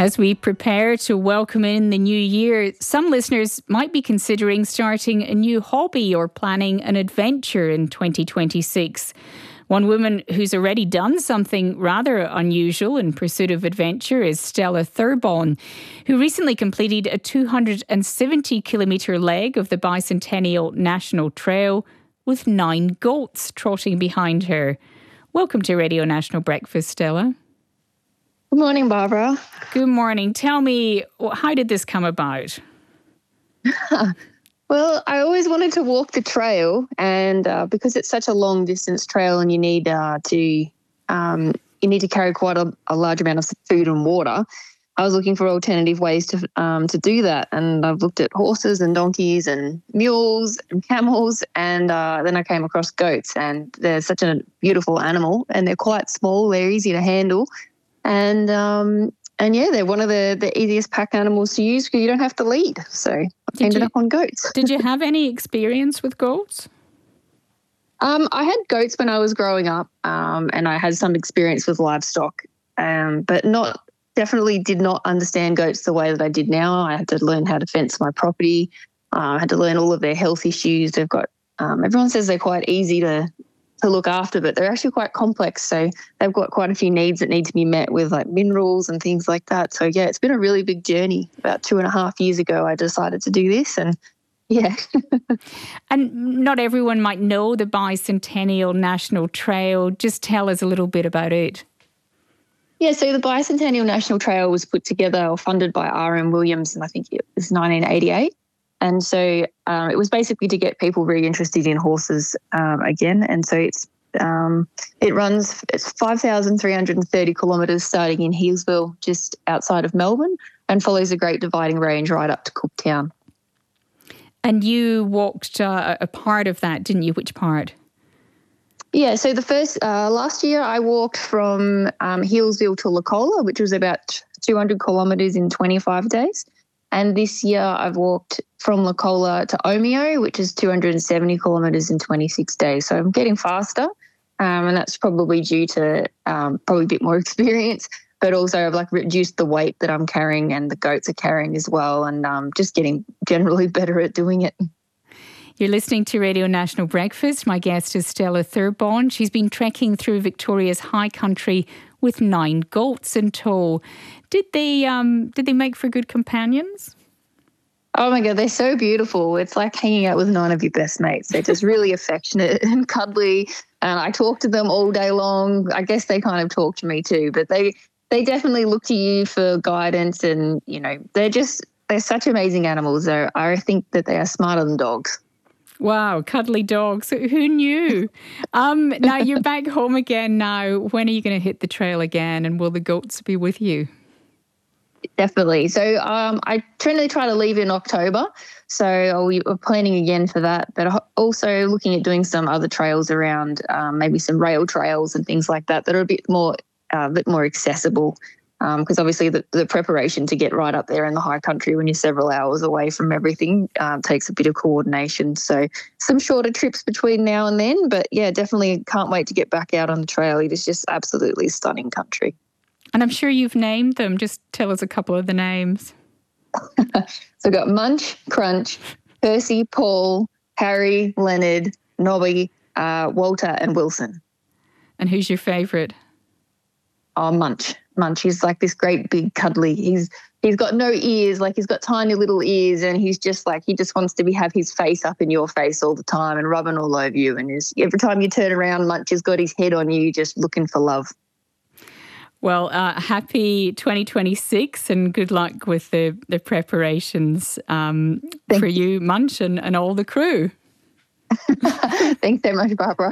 As we prepare to welcome in the new year, some listeners might be considering starting a new hobby or planning an adventure in 2026. One woman who's already done something rather unusual in pursuit of adventure is Stella Thurbon, who recently completed a 270-kilometre leg of the Bicentennial National Trail with 9 goats trotting behind her. Welcome to Radio National Breakfast, Stella. Good morning, Barbara. Good morning. Tell me, how did this come about? Well, I always wanted to walk the trail, and because it's such a long distance trail, and you need to carry quite a large amount of food and water. I was looking for alternative ways to do that, and I've looked at horses and donkeys and mules and camels, and then I came across goats, and they're such a beautiful animal, and they're quite small. They're easy to handle. And yeah, they're one of the easiest pack animals to use because you don't have to lead. So I ended up on goats. Did you have any experience with goats? I had goats when I was growing up, and I had some experience with livestock, but definitely did not understand goats the way that I did now. I had to learn how to fence my property. I had to learn all of their health issues. They've got everyone says they're quite easy to look after, but they're actually quite complex. So they've got quite a few needs that need to be met with like minerals and things like that. So yeah, it's been a really big journey. About 2.5 years ago, I decided to do this, and yeah. And not everyone might know the Bicentennial National Trail. Just tell us a little bit about it. Yeah, so the Bicentennial National Trail was put together or funded by R.M. Williams, and I think it was 1988. And so it was basically to get people really interested in horses again. And so it's 5,330 kilometres starting in Healesville, just outside of Melbourne, and follows a Great Dividing Range right up to Cooktown. And you walked a part of that, didn't you? Which part? Yeah, so the first last year I walked from Healesville to Lacola, which was about 200 kilometres in 25 days. And this year I've walked from Lacola to Omeo, which is 270 kilometres in 26 days. So I'm getting faster, and that's probably due to probably a bit more experience, but also I've reduced the weight that I'm carrying and the goats are carrying as well, and just getting generally better at doing it. You're listening to Radio National Breakfast. My guest is Stella Thurbon. She's been trekking through Victoria's high country with 9 goats in tow. Did they make for good companions? Oh my God, they're so beautiful. It's like hanging out with 9 of your best mates. They're just really affectionate and cuddly. And I talk to them all day long. I guess they kind of talk to me too, but they definitely look to you for guidance, and they're such amazing animals. I think that they are smarter than dogs. Wow, cuddly dogs. Who knew? Now you're back home again now. When are you going to hit the trail again, and will the goats be with you? Definitely. So I generally try to leave in October. So we're planning again for that, but also looking at doing some other trails around, maybe some rail trails and things like that are a bit more accessible. Because obviously the preparation to get right up there in the high country when you're several hours away from everything takes a bit of coordination. So some shorter trips between now and then, but yeah, definitely can't wait to get back out on the trail. It is just absolutely stunning country. And I'm sure you've named them. Just tell us a couple of the names. So I've got Munch, Crunch, Percy, Paul, Harry, Leonard, Nobby, Walter and Wilson. And who's your favourite? Oh, Munch. He's like this great big cuddly. He's got no ears, he's got tiny little ears, and he's just he just wants to have his face up in your face all the time and rubbing all over you. And every time you turn around, Munch has got his head on you, just looking for love. Well, happy 2026 and good luck with the preparations for you, Munch, and all the crew. Thanks so much, Barbara.